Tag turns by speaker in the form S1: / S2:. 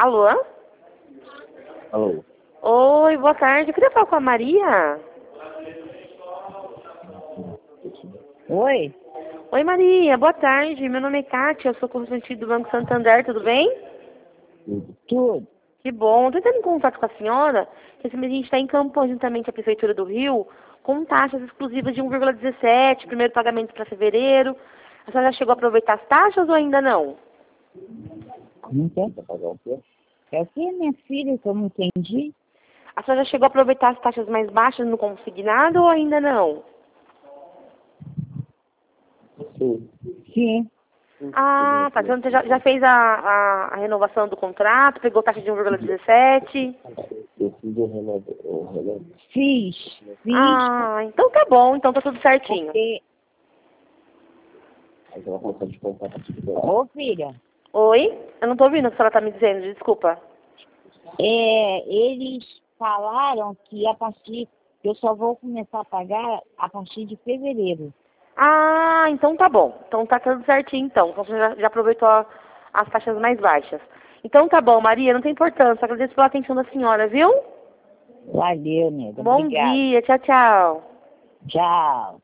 S1: Alô?
S2: Alô?
S1: Oi, boa tarde. Eu queria falar com a Maria.
S3: Oi?
S1: Oi, Maria. Boa tarde. Meu nome é Kátia. Eu sou correspondente do Banco Santander. Tudo bem?
S3: Tudo.
S1: Que bom. Estou entrando em contato com a senhora. Esse mês a gente está em campo conjuntamente a Prefeitura do Rio com taxas exclusivas de 1,17, primeiro pagamento para fevereiro. A senhora já chegou a aproveitar as taxas ou ainda não?
S3: Não tem? É o que, minha filha, que eu não entendi?
S1: A senhora já chegou a aproveitar as taxas mais baixas no consignado ou ainda não?
S2: Sim.
S3: Sim.
S1: Ah, tá. Então você já fez a renovação do contrato, pegou taxa de 1,17?
S2: Eu fiz o relógio.
S3: Fiz.
S1: Ah, então tá bom, então tá tudo certinho.
S3: Porque...
S2: Aí ela consegue comprar a partir de
S3: Ô, filha,
S1: Oi? Eu não tô ouvindo o que a senhora tá me dizendo, desculpa.
S3: eles falaram que eu só vou começar a pagar a partir de fevereiro.
S1: Ah, então tá bom. Então tá tudo certinho então. Então você já aproveitou as taxas mais baixas. Então tá bom, Maria, não tem importância. Agradeço pela atenção da senhora, viu?
S3: Valeu, nega.
S1: Bom
S3: Obrigada.
S1: dia, tchau, tchau.
S3: Tchau.